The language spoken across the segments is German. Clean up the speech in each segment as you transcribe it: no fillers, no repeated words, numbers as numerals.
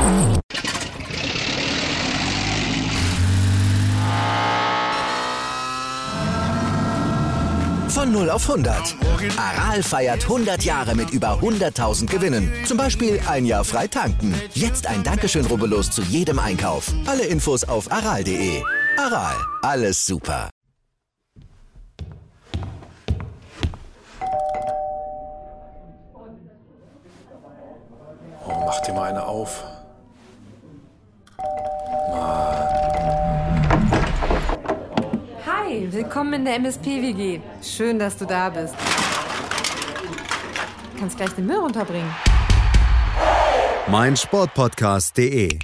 Von 0 auf 100. Aral feiert 100 Jahre mit über 100.000 Gewinnen. Zum Beispiel ein Jahr frei tanken. Jetzt ein Dankeschön, rubbellos zu jedem Einkauf. Alle Infos auf aral.de. Aral, alles super. Oh, mach dir mal eine auf. Hi, willkommen in der MSP-WG. Schön, dass du da bist. Du kannst gleich den Müll runterbringen. meinsportpodcast.de.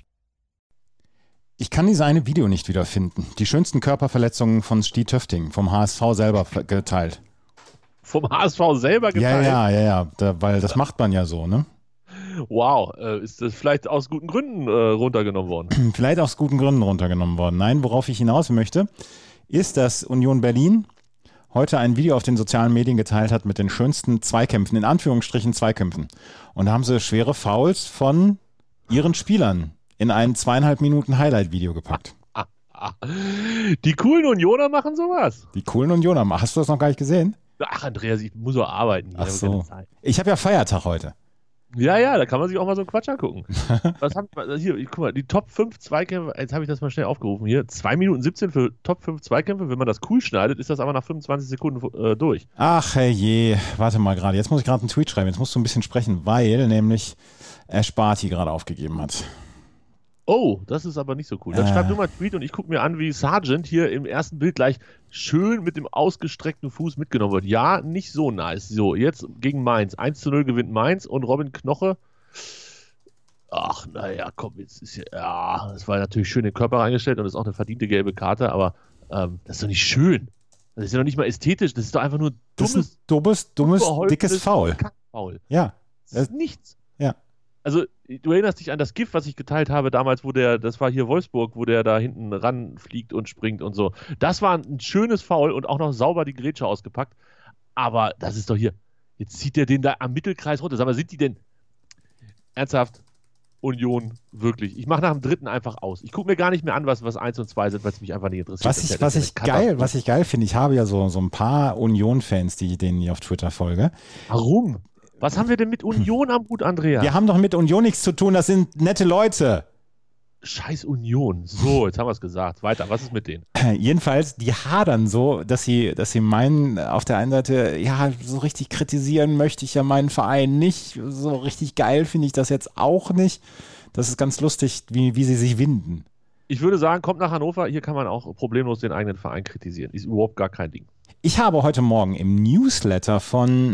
Ich kann dieses eine Video nicht wiederfinden. Die schönsten Körperverletzungen von Stieg Töfting, vom HSV selber geteilt. Vom HSV selber geteilt? Ja. Weil das macht man ja so, ne? Wow, ist das vielleicht aus guten Gründen runtergenommen worden? Vielleicht aus guten Gründen runtergenommen worden. Nein, worauf ich hinaus möchte, ist, dass Union Berlin heute ein Video auf den sozialen Medien geteilt hat mit den schönsten Zweikämpfen, in Anführungsstrichen Zweikämpfen. Und da haben sie schwere Fouls von ihren Spielern in ein 2,5 Minuten Highlight-Video gepackt. Die coolen Unioner machen sowas? Die coolen Unioner. Hast du das noch gar nicht gesehen? Ach, Andreas, ich muss doch arbeiten. Ach so. Ich habe ja Feiertag heute. Ja, da kann man sich auch mal so einen Quatsch angucken. Hier, guck mal, die Top 5 Zweikämpfe, jetzt habe ich das mal schnell aufgerufen hier, 2 Minuten 17 für Top 5 Zweikämpfe, wenn man das cool schneidet, ist das aber nach 25 Sekunden durch. Ach je, warte mal gerade, jetzt muss ich gerade einen Tweet schreiben, jetzt musst du ein bisschen sprechen, weil nämlich Ash Barty gerade aufgegeben hat. Oh, das ist aber nicht so cool. Dann schreib du mal einen Tweet und ich gucke mir an, wie Sargent hier im ersten Bild gleich schön mit dem ausgestreckten Fuß mitgenommen wird. Ja, nicht so nice. So, jetzt gegen Mainz. 1:0 gewinnt Mainz und Robin Knoche. Ach, naja, komm, jetzt ist ja, das war natürlich schön in den Körper reingestellt und ist auch eine verdiente gelbe Karte, aber das ist doch nicht schön. Das ist ja noch nicht mal ästhetisch. Das ist doch einfach nur dummes, dickes Foul. Kackfoul. Ja. Das ist nichts. Ja. Also, du erinnerst dich an das GIF, was ich geteilt habe damals, das war hier Wolfsburg, wo der da hinten ranfliegt und springt und so. Das war ein schönes Foul und auch noch sauber die Grätsche ausgepackt. Aber das ist doch hier, jetzt zieht der den da am Mittelkreis runter. Sag mal, sind die denn ernsthaft Union wirklich? Ich mache nach dem dritten einfach aus. Ich gucke mir gar nicht mehr an, was 1 und 2 sind, weil es mich einfach nicht interessiert. Was ich geil finde, ich habe ja so ein paar Union-Fans, denen ich auf Twitter folge. Warum? Was haben wir denn mit Union am Hut, Andreas? Wir haben doch mit Union nichts zu tun, das sind nette Leute. Scheiß Union. So, jetzt haben wir es gesagt. Weiter, was ist mit denen? Jedenfalls, die hadern so, dass sie meinen, auf der einen Seite, ja, so richtig kritisieren möchte ich ja meinen Verein nicht. So richtig geil finde ich das jetzt auch nicht. Das ist ganz lustig, wie sie sich winden. Ich würde sagen, kommt nach Hannover, hier kann man auch problemlos den eigenen Verein kritisieren. Ist überhaupt gar kein Ding. Ich habe heute Morgen im Newsletter von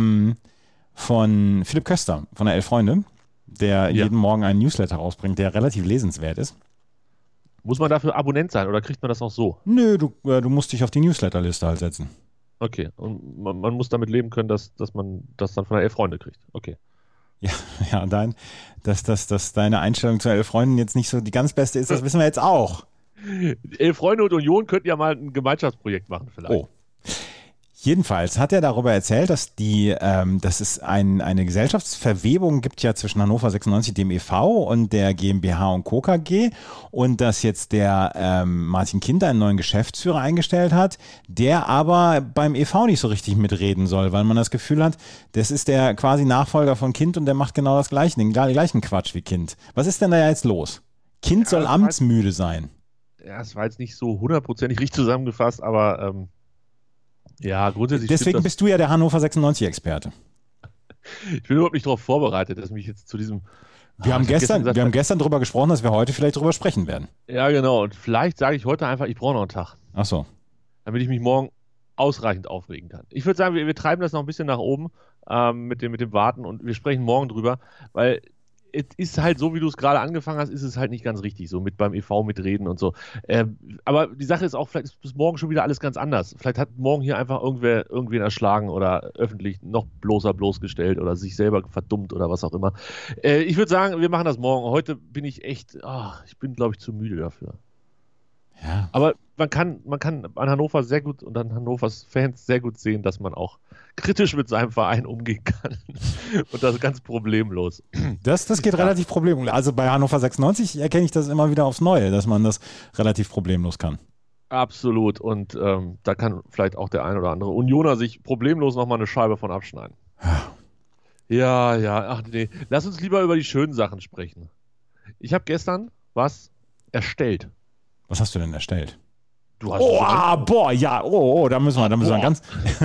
Philipp Köster von der Elf Freunde, der jeden Morgen einen Newsletter rausbringt, der relativ lesenswert ist. Muss man dafür Abonnent sein oder kriegt man das auch so? Nö, du musst dich auf die Newsletterliste halt setzen. Okay, und man muss damit leben können, dass man das dann von der Elf Freunde kriegt. Okay. Ja, dass deine Einstellung zu Elf Freunden jetzt nicht so die ganz beste ist, das wissen wir jetzt auch. Elf Freunde und Union könnten ja mal ein Gemeinschaftsprojekt machen vielleicht. Oh. Jedenfalls hat er darüber erzählt, dass es eine Gesellschaftsverwebung gibt ja zwischen Hannover 96, dem e.V. und der GmbH und Co. KG und dass jetzt der Martin Kind einen neuen Geschäftsführer eingestellt hat, der aber beim e.V. nicht so richtig mitreden soll, weil man das Gefühl hat, das ist der quasi Nachfolger von Kind und der macht genau das Gleiche, den gleichen Quatsch wie Kind. Was ist denn da jetzt los? Kind soll amtsmüde sein. Ja, es war jetzt nicht so 100% richtig zusammengefasst, aber ja, grundsätzlich. Deswegen bist du ja der Hannover 96-Experte. Ich bin überhaupt nicht darauf vorbereitet, dass mich jetzt zu diesem. Wir haben gestern darüber gesprochen, dass wir heute vielleicht darüber sprechen werden. Ja, genau. Und vielleicht sage ich heute einfach, ich brauche noch einen Tag. Ach so. Damit ich mich morgen ausreichend aufregen kann. Ich würde sagen, wir treiben das noch ein bisschen nach oben mit dem Warten und wir sprechen morgen drüber, weil es ist halt so, wie du es gerade angefangen hast, ist es halt nicht ganz richtig, so mit beim e.V. mitreden und so. Aber die Sache ist auch, vielleicht ist bis morgen schon wieder alles ganz anders. Vielleicht hat morgen hier einfach irgendwen erschlagen oder öffentlich noch bloßgestellt oder sich selber verdummt oder was auch immer. Ich würde sagen, wir machen das morgen. Heute bin ich echt, ich bin, glaube ich, zu müde dafür. Ja. Aber man kann an Hannover sehr gut und an Hannovers Fans sehr gut sehen, dass man auch kritisch mit seinem Verein umgehen kann. Und das ganz problemlos. Das geht relativ problemlos. Also bei Hannover 96 erkenne ich das immer wieder aufs Neue, dass man das relativ problemlos kann. Absolut. Und da kann vielleicht auch der ein oder andere Unioner sich problemlos nochmal eine Scheibe von abschneiden. Ja, ach nee. Lass uns lieber über die schönen Sachen sprechen. Ich habe gestern was erstellt. Was hast du denn erstellt? Du hast da müssen wir ganz...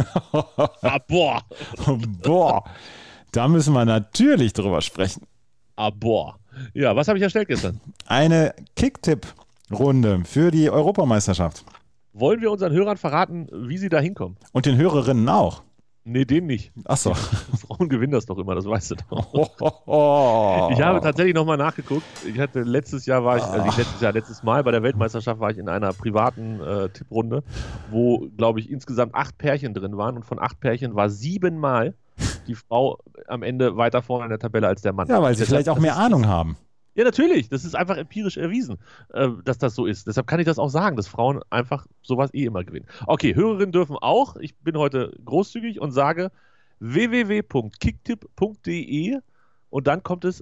Boah, da müssen wir natürlich drüber sprechen. Ja, was habe ich erstellt gestern? Eine Kicktipp-Runde für die Europameisterschaft. Wollen wir unseren Hörern verraten, wie sie da hinkommen? Und den Hörerinnen auch. Nee, den nicht. Ach so. Frauen gewinnen das doch immer, das weißt du doch. Ich habe tatsächlich nochmal nachgeguckt. Ich hatte letztes Mal bei der Weltmeisterschaft war ich in einer privaten Tipprunde, wo, glaube ich, insgesamt 8 Pärchen drin waren und von 8 Pärchen war 7-mal die Frau am Ende weiter vorne in der Tabelle als der Mann. Ja, weil sie vielleicht auch mehr Ahnung haben. Ja, natürlich. Das ist einfach empirisch erwiesen, dass das so ist. Deshalb kann ich das auch sagen, dass Frauen einfach sowas immer gewinnen. Okay, Hörerinnen dürfen auch. Ich bin heute großzügig und sage www.kicktipp.de und dann kommt es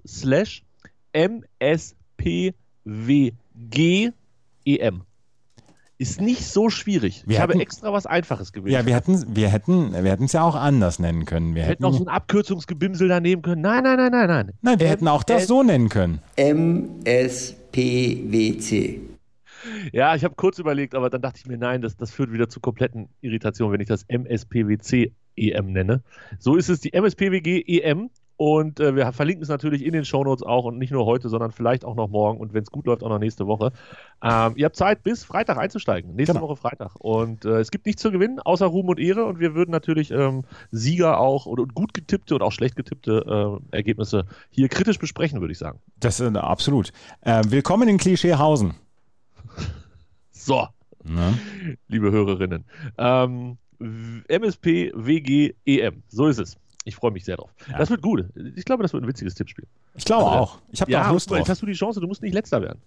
/MSPWGEM. Ist nicht so schwierig. Ich habe extra was Einfaches gewählt. Ja, wir hätten es ja auch anders nennen können. Wir hätten auch so ein Abkürzungsgebimsel da nehmen können. Nein. Nein, wir hätten auch das so nennen können. MSPWC. Ja, ich habe kurz überlegt, aber dann dachte ich mir, nein, das führt wieder zu kompletten Irritationen, wenn ich das MSPWC-EM nenne. So ist es die MSPWG-EM. Und wir verlinken es natürlich in den Shownotes auch und nicht nur heute, sondern vielleicht auch noch morgen und wenn es gut läuft, auch noch nächste Woche. Ihr habt Zeit, bis Freitag einzusteigen. Nächste Woche Freitag. Und es gibt nichts zu gewinnen, außer Ruhm und Ehre. Und wir würden natürlich Sieger auch und gut getippte und auch schlecht getippte Ergebnisse hier kritisch besprechen, würde ich sagen. Das ist absolut. Willkommen in Klischeehausen. So, liebe Hörerinnen. MSPWG-EM, so ist es. Ich freue mich sehr drauf. Ja. Das wird gut. Ich glaube, das wird ein witziges Tippspiel. Ich glaube auch. Ich habe da auch Lust drauf. Jetzt hast du die Chance, du musst nicht Letzter werden.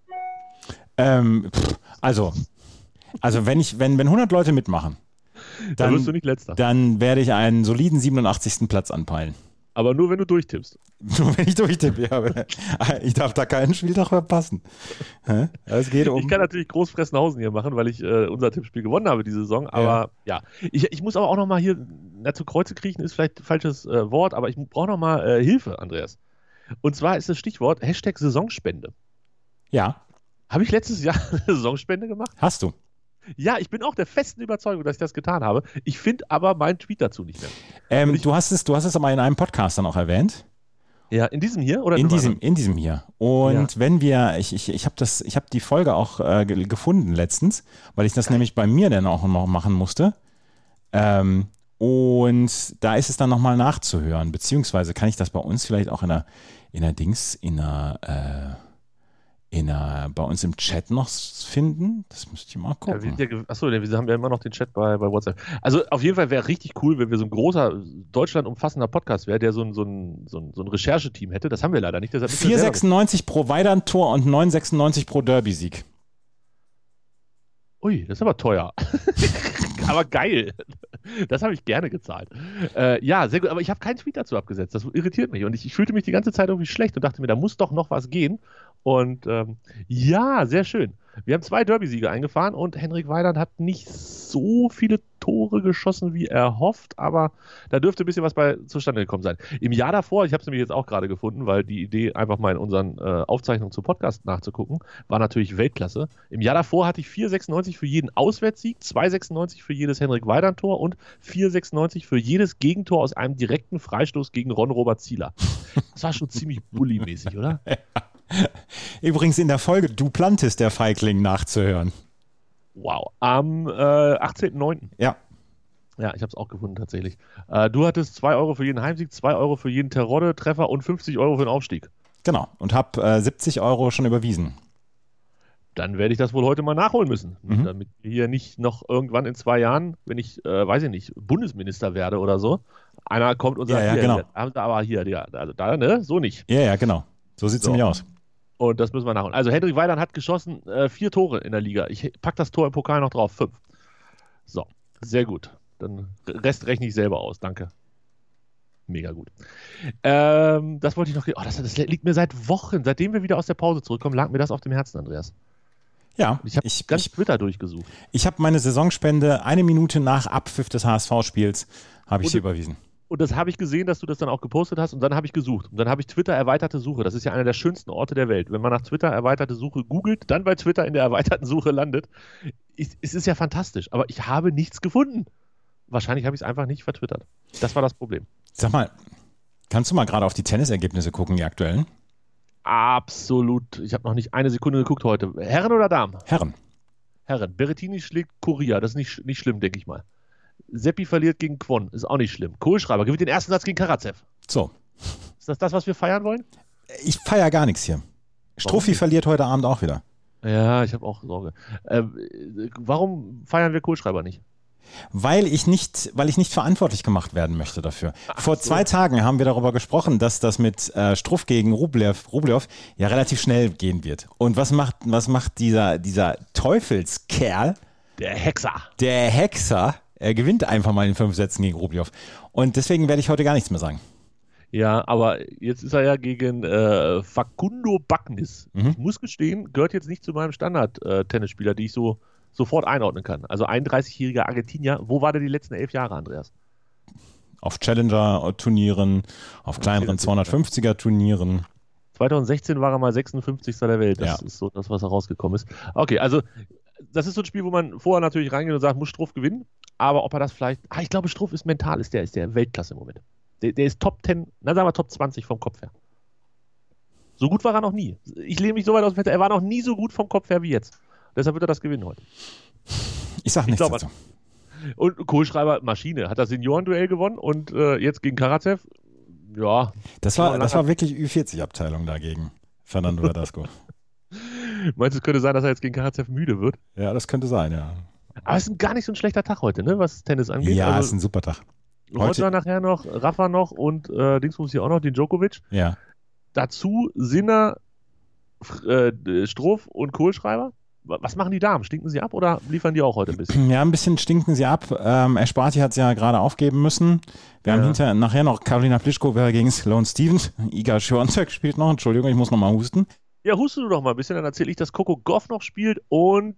Also wenn 100 Leute mitmachen, dann wirst du nicht Letzter. Dann werde ich einen soliden 87. Platz anpeilen. Aber nur, wenn du durchtippst. Nur, wenn ich durchtippe, ja. Ich darf da keinen Spieltag verpassen. Es geht Ich kann natürlich Großfressenhausen hier machen, weil ich unser Tippspiel gewonnen habe diese Saison. Aber ja. Ich muss aber auch nochmal hier, zu Kreuze kriechen ist vielleicht ein falsches Wort, aber ich brauche nochmal Hilfe, Andreas. Und zwar ist das Stichwort #Saisonspende. Ja. Habe ich letztes Jahr eine Saisonspende gemacht? Hast du. Ja, ich bin auch der festen Überzeugung, dass ich das getan habe. Ich finde aber meinen Tweet dazu nicht mehr. Du hast es aber in einem Podcast dann auch erwähnt. Ja, in diesem hier? Oder in diesem hier. Und wenn wir, ich habe die Folge auch gefunden letztens, weil ich das nämlich bei mir dann auch noch machen musste. Und da ist es dann nochmal nachzuhören, beziehungsweise kann ich das bei uns vielleicht auch bei uns im Chat noch finden? Das müsste ich mal gucken. Achso, wir haben ja immer noch den Chat bei WhatsApp. Also auf jeden Fall wäre richtig cool, wenn wir so ein großer, deutschlandumfassender Podcast wäre, der so ein Rechercheteam hätte. Das haben wir leider nicht. 4,96 pro Weidand-Tor und 9,96 pro Derby-Sieg. Ui, das ist aber teuer. Aber geil. Das habe ich gerne gezahlt. Ja, sehr gut. Aber ich habe keinen Tweet dazu abgesetzt. Das irritiert mich. Und ich fühlte mich die ganze Zeit irgendwie schlecht und dachte mir, da muss doch noch was gehen. Und ja, sehr schön. Wir haben 2 Derby-Siege eingefahren und Henrik Weidand hat nicht so viele Tore geschossen, wie erhofft, aber da dürfte ein bisschen was bei zustande gekommen sein. Im Jahr davor, ich habe es nämlich jetzt auch gerade gefunden, weil die Idee, einfach mal in unseren Aufzeichnungen zum Podcast nachzugucken, war natürlich Weltklasse. Im Jahr davor hatte ich 4,96 für jeden Auswärtssieg, 2,96 für jedes Henrik Weidand-Tor und 4,96 für jedes Gegentor aus einem direkten Freistoß gegen Ron-Robert Zieler. Das war schon ziemlich bully-mäßig, oder? Übrigens in der Folge Duplantis, der Feigling, nachzuhören. Wow. Am 18.09. Ja. Ja, ich habe es auch gefunden tatsächlich. Du hattest 2 Euro für jeden Heimsieg, 2 Euro für jeden Terodde-Treffer und 50 Euro für den Aufstieg. Genau. Und habe 70 Euro schon überwiesen. Dann werde ich das wohl heute mal nachholen müssen. Damit hier nicht noch irgendwann in 2 Jahren, wenn ich, weiß ich nicht, Bundesminister werde oder so, einer kommt und sagt, genau. aber hier, also da, ne, so nicht. Ja, genau. So sieht es nämlich aus. Und das müssen wir nachholen. Also Hendrik Weidand hat geschossen 4 Tore in der Liga. Ich packe das Tor im Pokal noch drauf, 5. So, sehr gut. Dann Rest rechne ich selber aus, danke. Mega gut. Das wollte ich noch... Oh, das liegt mir seit Wochen, seitdem wir wieder aus der Pause zurückkommen, lag mir das auf dem Herzen, Andreas. Ja, Ich habe ganz Twitter durchgesucht. Ich habe meine Saisonspende 1 Minute nach Abpfiff des HSV-Spiels habe ich sie überwiesen. Und das habe ich gesehen, dass du das dann auch gepostet hast und dann habe ich gesucht. Und dann habe ich Twitter erweiterte Suche. Das ist ja einer der schönsten Orte der Welt. Wenn man nach Twitter erweiterte Suche googelt, dann bei Twitter in der erweiterten Suche landet. Es ist ja fantastisch, aber ich habe nichts gefunden. Wahrscheinlich habe ich es einfach nicht vertwittert. Das war das Problem. Sag mal, kannst du mal gerade auf die Tennisergebnisse gucken, die aktuellen? Absolut. Ich habe noch nicht eine Sekunde geguckt heute. Herren oder Damen? Herren. Herren. Berrettini schlägt Coria. Das ist nicht schlimm, denke ich mal. Seppi verliert gegen Kwon. Ist auch nicht schlimm. Kohlschreiber gewinnt den ersten Satz gegen Karatsev. So. Ist das, was wir feiern wollen? Ich feiere gar nichts hier. Struffi verliert heute Abend auch wieder. Ja, ich habe auch Sorge. Warum feiern wir Kohlschreiber nicht? Weil ich nicht verantwortlich gemacht werden möchte dafür. Vor 2 Tagen haben wir darüber gesprochen, dass das mit Struff gegen Rublev ja relativ schnell gehen wird. Und was macht dieser Teufelskerl? Der Hexer. Der Hexer, er gewinnt einfach mal in 5 Sätzen gegen Rublev. Und deswegen werde ich heute gar nichts mehr sagen. Ja, aber jetzt ist er ja gegen Facundo Bagnis. Ich muss gestehen, gehört jetzt nicht zu meinem Standard-Tennisspieler, die ich so sofort einordnen kann. Also 31-jähriger Argentinier. Wo war der die letzten 11 Jahre, Andreas? Auf Challenger-Turnieren, auf kleineren 250er-Turnieren. 2016 war er mal 56. der Welt. Das ist so das, was herausgekommen ist. Okay, also das ist so ein Spiel, wo man vorher natürlich reingeht und sagt, muss Struff gewinnen. Aber ob er das vielleicht... ich glaube, Struff ist mental, ist der Weltklasse im Moment. Der ist Top 10, sagen wir Top 20 vom Kopf her. So gut war er noch nie. Ich lehne mich so weit aus dem Fenster. Er war noch nie so gut vom Kopf her wie jetzt. Deshalb wird er das gewinnen heute. Ich sag nichts dazu. Und Kohlschreiber, Maschine, hat das Seniorenduell gewonnen und jetzt gegen Karatsev, ja. Das war wirklich Ü40-Abteilung dagegen, Fernando Verdasco. Meinst du, es könnte sein, dass er jetzt gegen Karatsev müde wird? Ja, das könnte sein, ja. Aber es ist gar nicht so ein schlechter Tag heute, ne, was Tennis angeht. Ja, es ist ein super Tag. Heute nachher noch, Rafa noch und Dingsbums hier auch noch, den Djokovic. Ja. Dazu Sinner, Struff und Kohlschreiber. Was machen die Damen? Stinken sie ab oder liefern die auch heute ein bisschen? Ja, ein bisschen stinken sie ab. Esparti hat es ja gerade aufgeben müssen. Wir haben nachher noch Karolina Pliskova gegen Sloane Stephens. Iga Swiatek spielt noch. Entschuldigung, ich muss noch mal husten. Ja, huste du doch mal ein bisschen, dann erzähle ich, dass Coco Gauff noch spielt und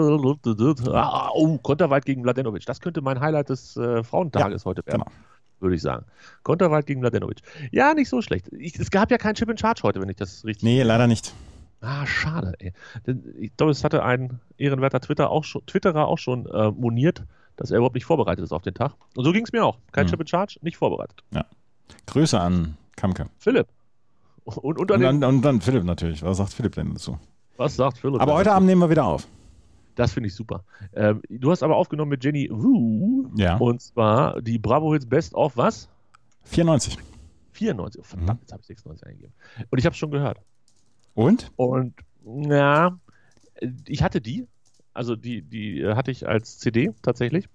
Konterweit gegen Mladenovic. Das könnte mein Highlight des Frauentages heute werden, würde ich sagen. Konterweit gegen Mladenovic. Ja, nicht so schlecht. Es gab ja kein Chip in Charge heute, wenn ich das richtig... Nee, leider nicht. Schade, ey. Ich glaube, es hatte ein ehrenwerter Twitterer auch schon moniert, dass er überhaupt nicht vorbereitet ist auf den Tag. Und so ging es mir auch. Kein Chip in Charge, nicht vorbereitet. Ja. Grüße an Kamke. Philipp. Und dann Philipp natürlich. Was sagt Philipp denn dazu? Was sagt Philipp? Aber heute Abend nehmen wir wieder auf. Das finde ich super. Du hast aber aufgenommen mit Jenny Wu. Ja. Und zwar die Bravo Hits Best of was? 94. 94. Oh, verdammt, jetzt habe ich 96 eingegeben. Und ich habe es schon gehört. Und? Und, ja, ich hatte die. Also die hatte ich als CD tatsächlich.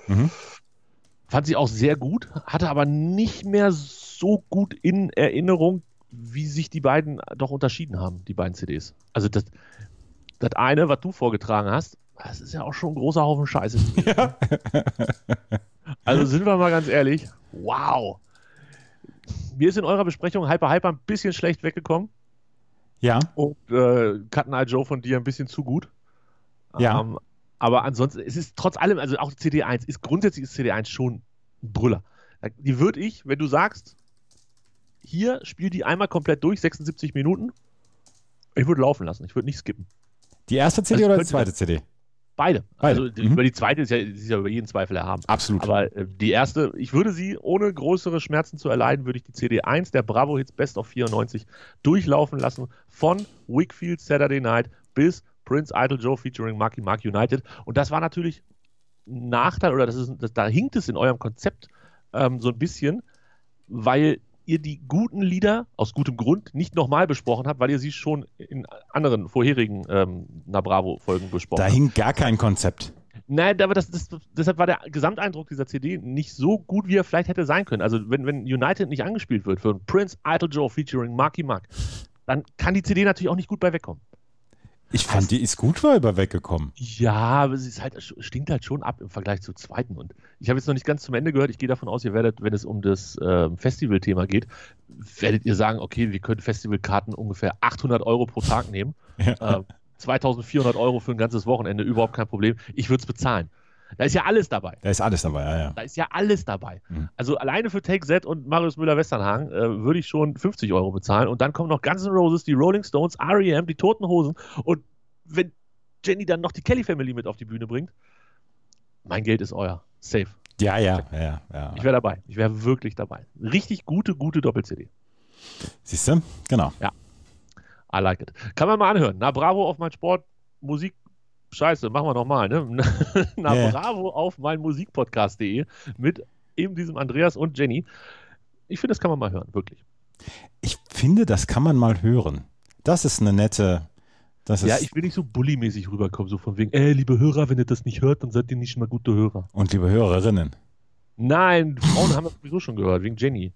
Fand sie auch sehr gut. Hatte aber nicht mehr so gut in Erinnerung, wie sich die beiden doch unterschieden haben, die beiden CDs. Also das eine, was du vorgetragen hast, das ist ja auch schon ein großer Haufen Scheiße. Ja. Also sind wir mal ganz ehrlich, wow. Mir ist in eurer Besprechung Hyper ein bisschen schlecht weggekommen. Ja. Und Cut Eye Joe von dir ein bisschen zu gut. Ja. Aber ansonsten, es ist trotz allem, also auch CD1, grundsätzlich ist CD1 schon ein Brüller. Die würde ich, wenn du sagst, hier spiel die einmal komplett durch, 76 Minuten, ich würde laufen lassen, ich würde nicht skippen. Die erste CD oder die zweite CD? Beide. Also über die zweite ist ja über jeden Zweifel erhaben. Absolut. Aber die erste, ich würde sie, ohne größere Schmerzen zu erleiden, würde ich die CD1 der Bravo Hits Best of 94 durchlaufen lassen, von Wakefield Saturday Night bis Prince Idol Joe featuring Marky Mark United. Und das war natürlich ein Nachteil, oder da hinkt es in eurem Konzept so ein bisschen, weil ihr die guten Lieder aus gutem Grund nicht nochmal besprochen habt, weil ihr sie schon in anderen vorherigen Bravo-Folgen besprochen habt. Da hing gar kein Konzept. Nein, aber deshalb war der Gesamteindruck dieser CD nicht so gut, wie er vielleicht hätte sein können. Also wenn United nicht angespielt wird für Prince Idol Joe featuring Marky Mark, dann kann die CD natürlich auch nicht gut bei wegkommen. Ich fand, die ist gut bei weggekommen. Ja, aber es ist halt, stinkt halt schon ab im Vergleich zur zweiten. Und ich habe jetzt noch nicht ganz zum Ende gehört. Ich gehe davon aus, ihr werdet, wenn es um das Festival-Thema geht, werdet ihr sagen, okay, wir können Festivalkarten ungefähr 800 Euro pro Tag nehmen. Ja. 2.400 Euro für ein ganzes Wochenende, überhaupt kein Problem. Ich würde es bezahlen. Da ist ja alles dabei. Da ist alles dabei, ja. Da ist ja alles dabei. Also alleine für Take Z und Marius Müller-Westernhagen würde ich schon 50 Euro bezahlen. Und dann kommen noch Guns N' Roses, die Rolling Stones, R.E.M., die Toten Hosen. Und wenn Jenny dann noch die Kelly Family mit auf die Bühne bringt, mein Geld ist euer. Safe. Ja. Ich wäre dabei. Ich wäre wirklich dabei. Richtig gute Doppel-CD. Siehst du? Genau. Ja. I like it. Kann man mal anhören. Na, bravo auf mein Sport, Musik. Scheiße, machen wir nochmal, ne? Bravo auf meinmusikpodcast.de mit eben diesem Andreas und Jenny. Ich finde, das kann man mal hören, wirklich. Ich finde, das kann man mal hören. Das ist eine nette... ich will nicht so bullymäßig rüberkommen, so von wegen, liebe Hörer, wenn ihr das nicht hört, dann seid ihr nicht mal gute Hörer. Und liebe Hörerinnen. Nein, Frauen haben das sowieso schon gehört, wegen Jenny.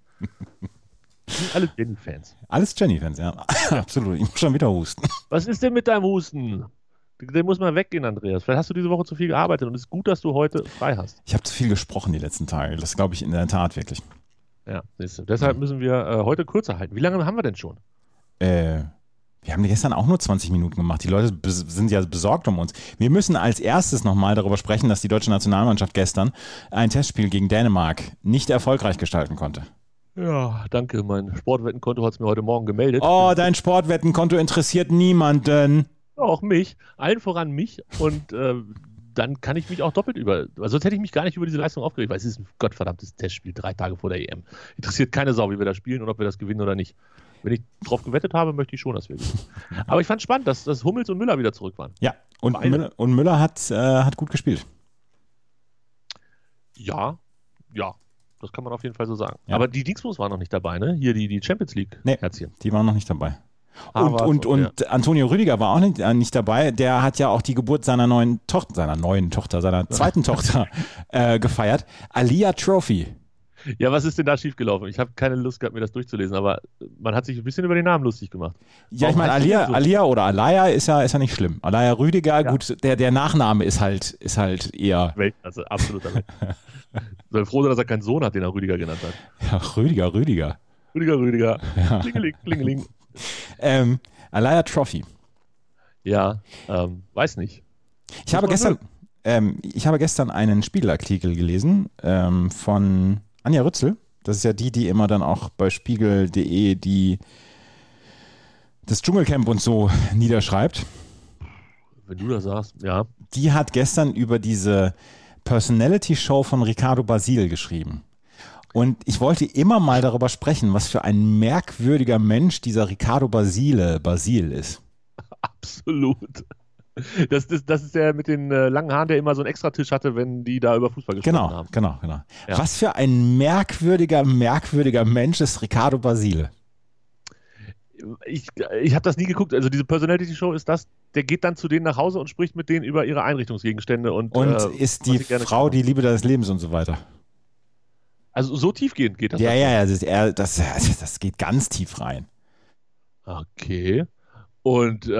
Sind alle Jenny-Fans. Alles Jenny-Fans, ja. Absolut. Ich muss schon wieder husten. Was ist denn mit deinem Husten? Der muss mal weggehen, Andreas. Vielleicht hast du diese Woche zu viel gearbeitet und es ist gut, dass du heute frei hast. Ich habe zu viel gesprochen die letzten Tage. Das glaube ich in der Tat wirklich. Ja, siehst du. Deshalb müssen wir heute kürzer halten. Wie lange haben wir denn schon? Wir haben gestern auch nur 20 Minuten gemacht. Die Leute sind ja besorgt um uns. Wir müssen als erstes nochmal darüber sprechen, dass die deutsche Nationalmannschaft gestern ein Testspiel gegen Dänemark nicht erfolgreich gestalten konnte. Ja, danke. Mein Sportwettenkonto hat es mir heute Morgen gemeldet. Oh, dein Sportwettenkonto interessiert niemanden. Auch mich, allen voran mich und dann kann ich mich auch doppelt sonst hätte ich mich gar nicht über diese Leistung aufgeregt, weil es ist ein gottverdammtes Testspiel, 3 Tage vor der EM. Interessiert keine Sau, wie wir das spielen und ob wir das gewinnen oder nicht. Wenn ich drauf gewettet habe, möchte ich schon, dass wir gewinnen. Aber ich fand es spannend, dass Hummels und Müller wieder zurück waren. Ja, und Müller hat gut gespielt. Ja, das kann man auf jeden Fall so sagen. Ja. Aber die Dingsbus waren noch nicht dabei, ne? Hier die Champions League. Nee, Herzchen. Die waren noch nicht dabei. Und Antonio Rüdiger war auch nicht dabei. Der hat ja auch die Geburt seiner zweiten Tochter gefeiert. Alia Trophy. Ja, was ist denn da schiefgelaufen? Ich habe keine Lust gehabt, mir das durchzulesen, aber man hat sich ein bisschen über den Namen lustig gemacht. Ja, ich meine, Alia oder Alaya ist ja nicht schlimm. Alaya Rüdiger, ja. Gut, der Nachname ist halt eher... Weltklasse, absoluter Weltklasse. Soll froh sein, dass er keinen Sohn hat, den er Rüdiger genannt hat. Ja, Rüdiger. Rüdiger. Ja. Klingeling. Alaya Trophy. Ja, weiß nicht. Ich habe gestern einen Spiegelartikel gelesen von Anja Rützel. Das ist ja die immer dann auch bei spiegel.de das Dschungelcamp und so niederschreibt. Wenn du das sagst, ja. Die hat gestern über diese Personality-Show von Ricardo Basil geschrieben. Und ich wollte immer mal darüber sprechen, was für ein merkwürdiger Mensch dieser Ricardo Basil ist. Absolut. Das ist der mit den langen Haaren, der immer so einen Extratisch hatte, wenn die da über Fußball gesprochen haben. Genau. Ja. Was für ein merkwürdiger Mensch ist Ricardo Basil. Ich habe das nie geguckt. Also diese Personality-Show ist das, der geht dann zu denen nach Hause und spricht mit denen über ihre Einrichtungsgegenstände. Und ist die Frau die Liebe deines Lebens und so weiter. Also so tiefgehend geht das? Ja, das geht ganz tief rein. Okay. Und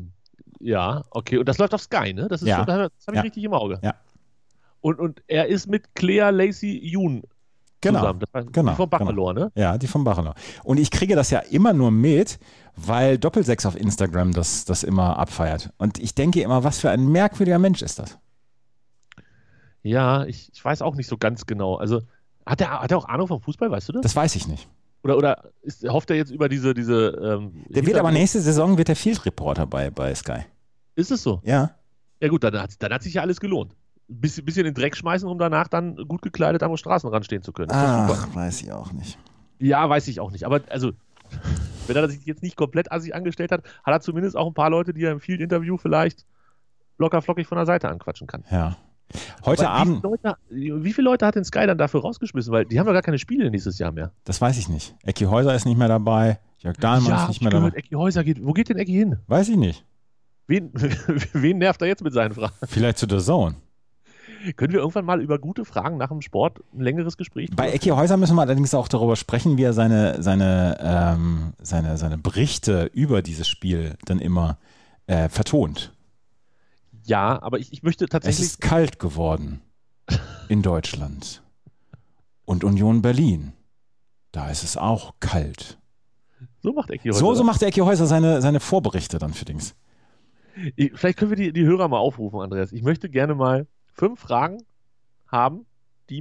okay. Und das läuft auf Sky, ne? Das habe ich richtig im Auge. Ja. Und er ist mit Claire Lacey Yoon zusammen. Genau. Die vom Bachelor, ne? Ja, die vom Bachelor. Und ich kriege das ja immer nur mit, weil Doppelsechs auf Instagram das immer abfeiert. Und ich denke immer, was für ein merkwürdiger Mensch ist das? Ja, ich weiß auch nicht so ganz genau. Also hat er auch Ahnung vom Fußball, weißt du das? Das weiß ich nicht. Oder hofft er jetzt über diese der wird aber nächste Saison der Field Reporter bei Sky. Ist es so? Ja. Ja gut, dann hat sich ja alles gelohnt. Ein bisschen in den Dreck schmeißen, um danach dann gut gekleidet am Straßenrand stehen zu können. Weiß ich auch nicht. Ja, weiß ich auch nicht. Aber also, wenn er sich jetzt nicht komplett assig angestellt hat, hat er zumindest auch ein paar Leute, die er im Field-Interview vielleicht locker flockig von der Seite anquatschen kann. Ja. Heute Abend. Wie viele Leute hat denn Sky dann dafür rausgeschmissen? Weil die haben ja gar keine Spiele nächstes Jahr mehr. Das weiß ich nicht. Ecki Häuser ist nicht mehr dabei. Jörg Dahlmann ist nicht mehr dabei. Ecki Häuser wo geht denn Ecki hin? Weiß ich nicht. Wen nervt er jetzt mit seinen Fragen? Vielleicht zu The Zone. Können wir irgendwann mal über gute Fragen nach dem Sport ein längeres Gespräch Bei Ecki Häuser müssen wir allerdings auch darüber sprechen, wie er seine Berichte über dieses Spiel dann immer vertont. Ja, aber ich möchte tatsächlich... Es ist kalt geworden in Deutschland. Und Union Berlin, da ist es auch kalt. So macht Ecki Häuser. So macht Ecki Häuser seine Vorberichte dann für Dings. Vielleicht können wir die Hörer mal aufrufen, Andreas. Ich möchte gerne mal 5 Fragen haben, die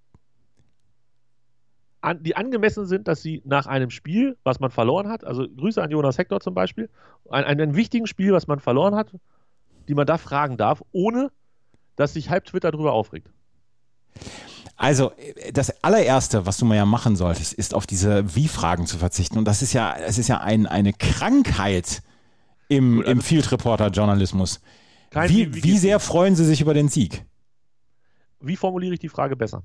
angemessen sind, dass sie nach einem Spiel, was man verloren hat, also Grüße an Jonas Hector zum Beispiel, einem wichtigen Spiel, was man verloren hat, die man da fragen darf, ohne dass sich halb Twitter drüber aufregt. Also, das allererste, was du mal ja machen solltest, ist auf diese Wie-Fragen zu verzichten. Und das ist ja eine Krankheit im Field Reporter-Journalismus. Wie sehr freuen Sie sich über den Sieg? Wie formuliere ich die Frage besser?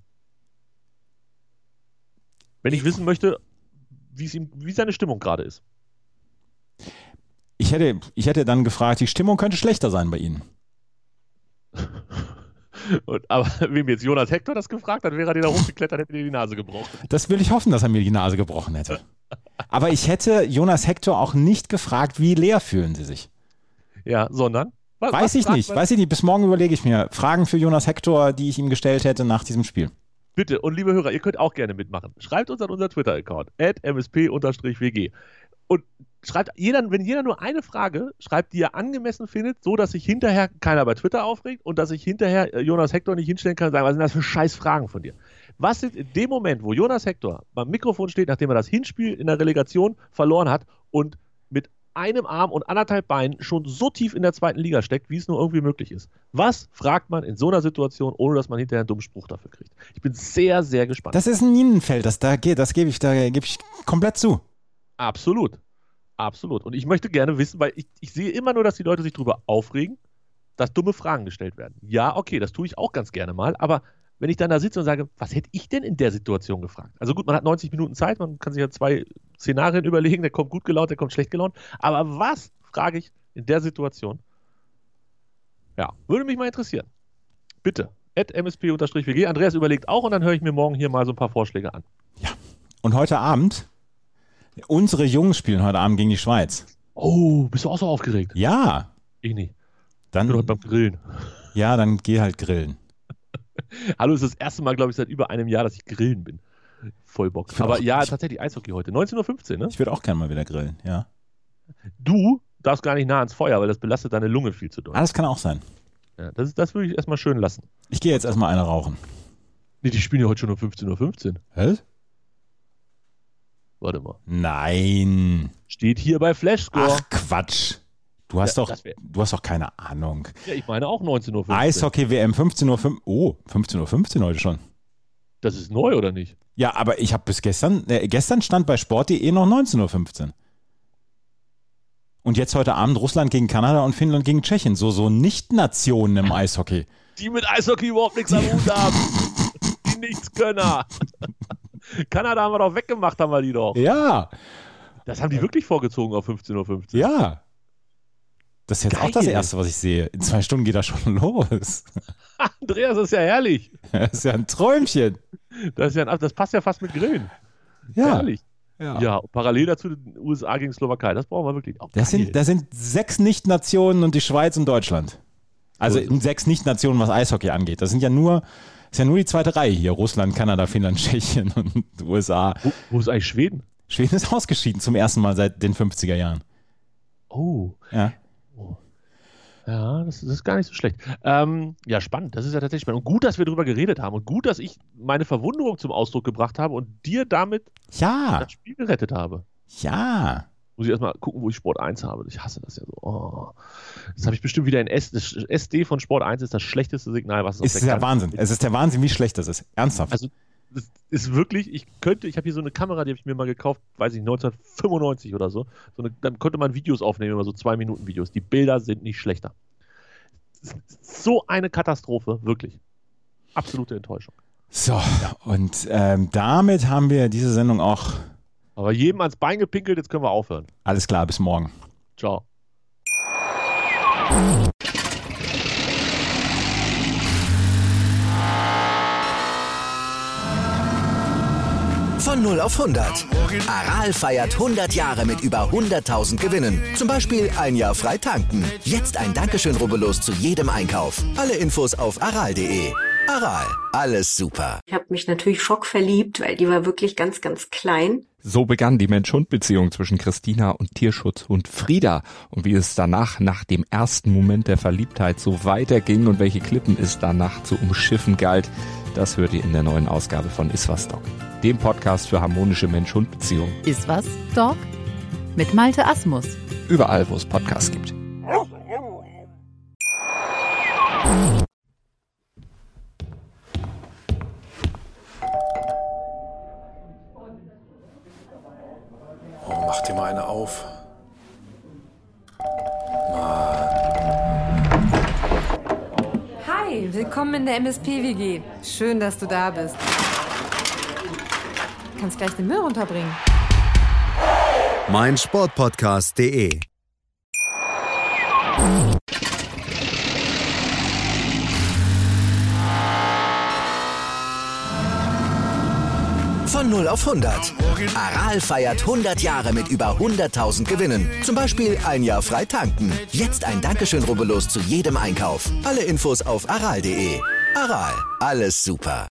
Wenn ich wissen möchte, wie seine Stimmung gerade ist. Ich hätte dann gefragt, die Stimmung könnte schlechter sein bei Ihnen. Aber wem jetzt Jonas Hector das gefragt hat, wäre er da hochgeklettert, hätte dir die Nase gebrochen. Das will ich hoffen, dass er mir die Nase gebrochen hätte. Aber ich hätte Jonas Hector auch nicht gefragt, wie leer fühlen Sie sich? Ja, sondern? Weiß ich nicht. Bis morgen überlege ich mir Fragen für Jonas Hector, die ich ihm gestellt hätte nach diesem Spiel. Bitte, und liebe Hörer, ihr könnt auch gerne mitmachen. Schreibt uns an unser Twitter-Account, @msp_wg. Und wenn jeder nur eine Frage schreibt, die er angemessen findet, so dass sich hinterher keiner bei Twitter aufregt und dass sich hinterher Jonas Hector nicht hinstellen kann und sagen, was sind das für scheiß Fragen von dir? Was sind in dem Moment, wo Jonas Hector beim Mikrofon steht, nachdem er das Hinspiel in der Relegation verloren hat und mit einem Arm und 1,5 Beinen schon so tief in der 2. Liga steckt, wie es nur irgendwie möglich ist? Was fragt man in so einer Situation, ohne dass man hinterher einen dummen Spruch dafür kriegt? Ich bin sehr, sehr gespannt. Das ist ein Minenfeld, das gebe ich komplett zu. Absolut. Absolut. Und ich möchte gerne wissen, weil ich sehe immer nur, dass die Leute sich darüber aufregen, dass dumme Fragen gestellt werden. Ja, okay, das tue ich auch ganz gerne mal, aber wenn ich dann da sitze und sage, was hätte ich denn in der Situation gefragt? Also gut, man hat 90 Minuten Zeit, man kann sich ja 2 Szenarien überlegen, der kommt gut gelaunt, der kommt schlecht gelaunt, aber was frage ich in der Situation? Ja, würde mich mal interessieren. Bitte, @msp_wg. Andreas überlegt auch und dann höre ich mir morgen hier mal so ein paar Vorschläge an. Ja, und heute Abend, unsere Jungs spielen heute Abend gegen die Schweiz. Oh, bist du auch so aufgeregt? Ja. Ich nicht. Dann, ich bin heute beim Grillen. Ja, dann geh halt grillen. Hallo, es ist das erste Mal, glaube ich, seit über einem Jahr, dass ich grillen bin. Voll Bock. Aber ja, tatsächlich Eishockey heute. 19:15 Uhr, ne? Ich würde auch gerne mal wieder grillen, ja. Du darfst gar nicht nah ans Feuer, weil das belastet deine Lunge viel zu doll. Ah, das kann auch sein. Ja, das würde ich erstmal schön lassen. Ich gehe jetzt erstmal eine rauchen. Nee, die spielen ja heute schon um 15:15 Uhr. Hä? Warte mal. Nein. Steht hier bei Flashscore. Ach, Quatsch. Du hast doch keine Ahnung. Ja, ich meine auch 19:15 Uhr. Eishockey-WM 15:05 Uhr. Oh, 15:15 Uhr heute schon. Das ist neu, oder nicht? Ja, aber ich habe bis gestern stand bei Sport.de noch 19:15 Uhr. Und jetzt heute Abend Russland gegen Kanada und Finnland gegen Tschechien. So Nicht-Nationen im Eishockey. Die mit Eishockey überhaupt nichts am Hut haben. Die Nichtskönner. Kanada haben wir doch weggemacht, haben wir die doch. Ja. Das haben die wirklich vorgezogen auf 15:15 Uhr. Ja. Das ist jetzt auch das Erste, was ich sehe. In 2 Stunden geht das schon los. Andreas, das ist ja herrlich. Das ist ja ein Träumchen. Das passt ja fast mit Grillen. Ja. Herrlich. Ja, parallel dazu den USA gegen Slowakei. Das brauchen wir wirklich. Das sind 6 Nicht-Nationen und die Schweiz und Deutschland. Also 6 Nicht-Nationen, was Eishockey angeht. Das ist ja nur die zweite Reihe hier. Russland, Kanada, Finnland, Tschechien und USA. Wo ist eigentlich Schweden? Schweden ist ausgeschieden zum ersten Mal seit den 50er Jahren. Oh. Ja. Ja, das ist gar nicht so schlecht. Ja, spannend. Das ist ja tatsächlich spannend. Und gut, dass wir darüber geredet haben. Und gut, dass ich meine Verwunderung zum Ausdruck gebracht habe und dir damit das Spiel gerettet habe. Ja. Muss ich erstmal gucken, wo ich Sport 1 habe. Ich hasse das ja so. Oh. Das habe ich bestimmt wieder in Das SD von Sport 1 ist das schlechteste Signal, was es ist. Es ist der Wahnsinn. Es ist der Wahnsinn, wie schlecht das ist. Ernsthaft. Also, das ist wirklich, ich habe hier so eine Kamera, die habe ich mir mal gekauft, weiß ich, 1995 oder so. Dann konnte man Videos aufnehmen, immer so 2-Minuten-Videos. Die Bilder sind nicht schlechter. So eine Katastrophe, wirklich. Absolute Enttäuschung. So, und damit haben wir diese Sendung auch. Aber jedem ans Bein gepinkelt, jetzt können wir aufhören. Alles klar, bis morgen. Ciao. Von 0 auf 100. Aral feiert 100 Jahre mit über 100.000 Gewinnen. Zum Beispiel ein Jahr frei tanken. Jetzt ein Dankeschön, rubbellos zu jedem Einkauf. Alle Infos auf aral.de. Aral, alles super. Ich habe mich natürlich schockverliebt, weil die war wirklich ganz, ganz klein. So begann die Mensch-Hund-Beziehung zwischen Christina und Tierschutzhund Frieda. Und wie es danach, nach dem ersten Moment der Verliebtheit, so weiterging und welche Klippen es danach zu umschiffen galt, das hört ihr in der neuen Ausgabe von Iswas Dog, dem Podcast für harmonische Mensch-Hund-Beziehungen. Iswas Dog mit Malte Asmus. Überall, wo es Podcasts gibt. Oh, mach dir mal eine auf. Hi, willkommen in der MSP-WG. Schön, dass du da bist. Du kannst gleich den Müll runterbringen. meinsportpodcast.de. Von 0 auf 100. Aral feiert 100 Jahre mit über 100.000 Gewinnen. Zum Beispiel ein Jahr frei tanken. Jetzt ein Dankeschön, rubbellos zu jedem Einkauf. Alle Infos auf aral.de. Aral, alles super.